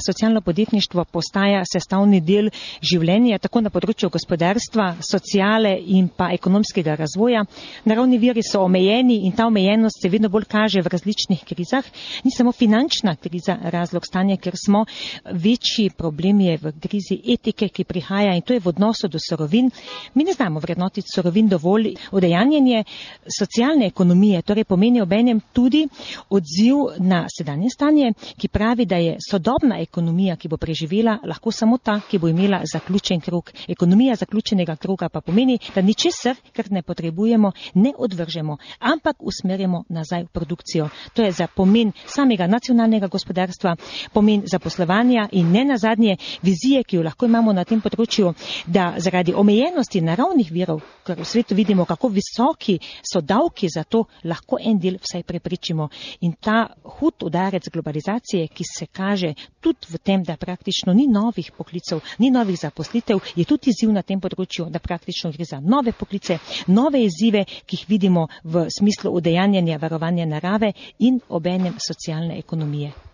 socialno podjetništvo postaja sestavni del življenja, tako na področju gospodarstva, sociale in pa ekonomskega razvoja. Naravni viri so omejeni in ta omejenost se vedno bolj kaže v različnih krizah. Ni samo finančna kriza razlog stanja, ker smo, večji problem je v krizi etike, ki prihaja, in to je v odnosu do surovin. Mi ne znamo vrednotiti surovin dovolj. Udejanjenje socialne ekonomije torej pomeni obenem tudi odziv na sedanje stanje, ki pravi, da je sodobna ekonomija, ki bo preživela, lahko samo ta, ki bo imela zaključen krog. Ekonomija zaključenega kroga pa pomeni, da ničesar, kar ne potrebujemo, ne odvržemo, ampak usmerjamo nazaj v produkcijo. To je za pomen samega nacionalnega gospodarstva, pomen zaposlovanja in ne nazadnje vizije, ki jo lahko imamo na tem področju, da zaradi omejenosti naravnih virov, ker v svetu vidimo, kako visoki so davki, za to lahko en del vsaj preprečimo. In ta hud udarec globalizacije, ki se kaže tudi v tem, da praktično ni novih poklicev, ni novih zaposlitev, je tudi izziv na tem področju, da praktično gre za nove poklice, nove izzive, ki jih vidimo v smislu udejanjanja varovanja narave in obenem socialne ekonomije.